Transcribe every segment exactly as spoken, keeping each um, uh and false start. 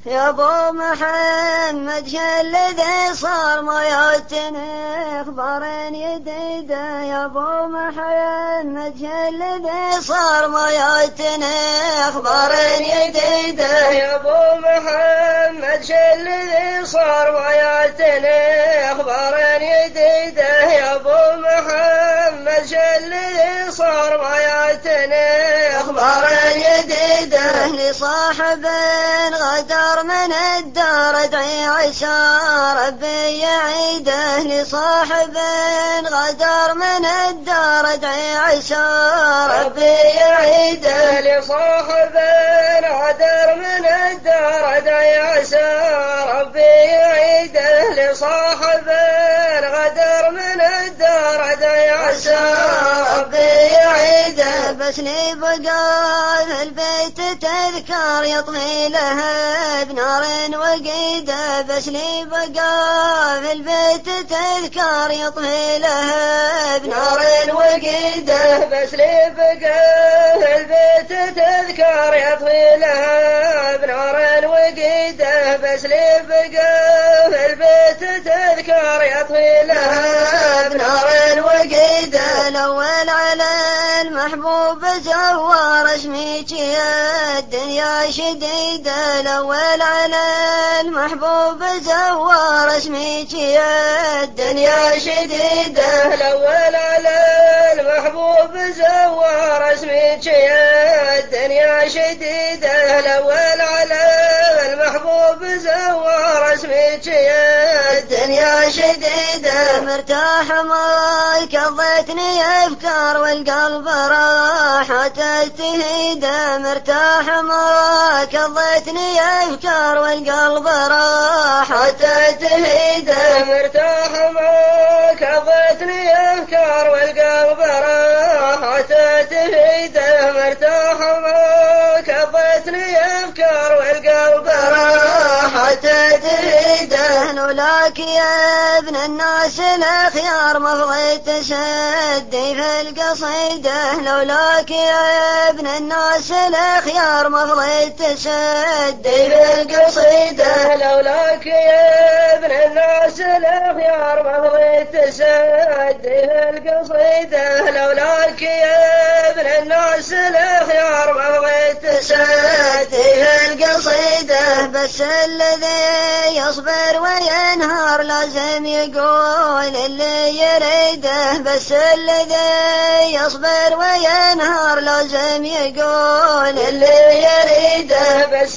يا ابو محمد شلذي صار ما يعتني اخبار جديده. يا ابو محمد شلذي صار ما يعتني اخبار جديده. يا ابو محمد شلذي صار ما يعتني اخبار جديده. يا ابو محمد شلذي صار ما يعتني اخبار جديده. لصاحب غدر من الدار ادعي عسى ربي يعيده. لصاحب غدر من الدار ادعي عسى ربي يعيده. لصاحب غدر من الدار ادعي عسى ربي يعيده. لصاحب غدر من الدار ادعي عسى ربي يعيده. بس لي بقى في البيت تذكار يطفي لها بنار وقيده. بس لي بقى في البيت تذكار يطفي لها بنار وقيده. بس لي بقى في البيت تذكار يطفي لها بنار وقيده. بس لي بقى في البيت تذكار يطفي لها بنار وقيده. الاول على المحبوب زوار اسميك يا الدنيا شديده. الاول على المحبوب زوار اسميك يا الدنيا شديده. الاول على المحبوب زوار اسميك يا الدنيا شديده. الاول على المحبوب زوار اسميك يا الدنيا شديده. مرتاح ما قضيتني افكار والقلب راحة تهيده. مرتاح ما قضيتني افكار والقلب راحة تهيده. مرتاح ما قضيتني افكار والقلب راحة تهيده. مرتاح ما قضيتني افكار والقلب راحة تهيده. لولاك يا ابن الناس الاخيار ما بغيت تسدي في القصيده. لولاك يا ابن الناس الاخيار ما بغيت تسدي في القصيده. لولاك يا ابن الناس الاخيار ما بغيت تسدي في القصيده. لولاك يا ابن الناس الاخيار ما بغيت تسدي في القصيده. بس الذي يصبر وينهار لازم يقول اللي يريده. بس الذي يصبر وينهار لازم يقول اللي يريده. بس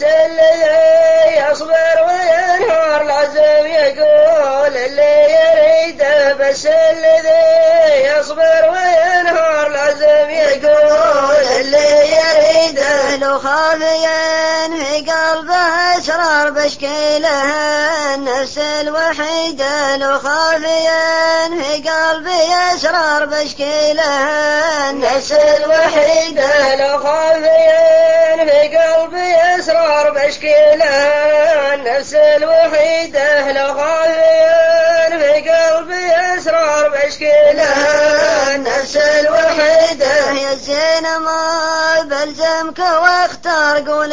الذي يصبر وينهار لازم يقول اللي يريده. بس الذي يصبر وينهار لازم يقول اللي يريده. لو خافيا في قلبه اسرار بشكي لها النفس الوحيده. لو خافيا في قلبي اسرار بشكي لها النفس الوحيده. لو خافيا في قلبي اسرار بشكي لها النفس الوحيده. لو خافيا في قلبي اسرار بشكي لها النفس الوحيده. يا الزين ما بلزمك واختار قول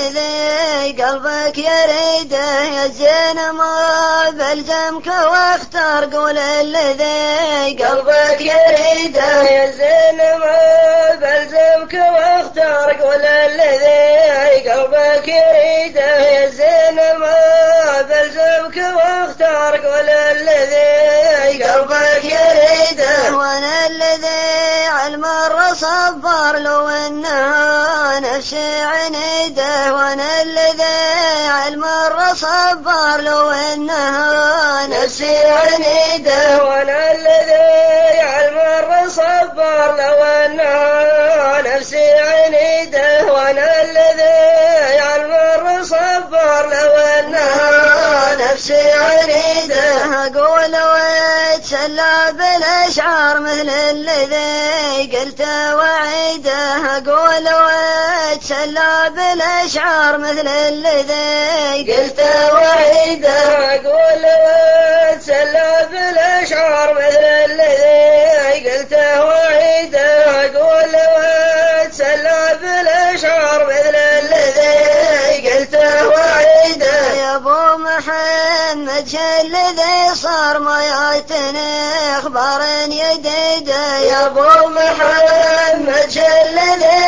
الذي قلبك يريده. يا الزين ما بلزمك واختار قول الذي قلبك يريده. يا الزين ما بلزمك واختار قول الذي قلبك يريده. يا الزين ما بلزمك واختار قول الذي قلبك يريده. وانا الذي علم الر صبر لو انها نفسي عنيده. وانا الذي علم الر صبر لو انها نفسي عنيده. وانا الذي علم الر صبر لو انها نفسي عنيده. وانا الذي علم الر صبر لو انها نفسي عنيده. اقول واتسلى بالاشعار مثل الذي قلت وعيده. اقول واتسلى بالاشعار مثل الذي قلت وعيده. اقول واتسلى بالاشعار مثل الذي قلت وعيده. اقول واتسلى بالاشعار مثل الذي قلت وعيده. محمد شل ذي صار ما يعتني اخبار يديد يا ابو محمد شل ذي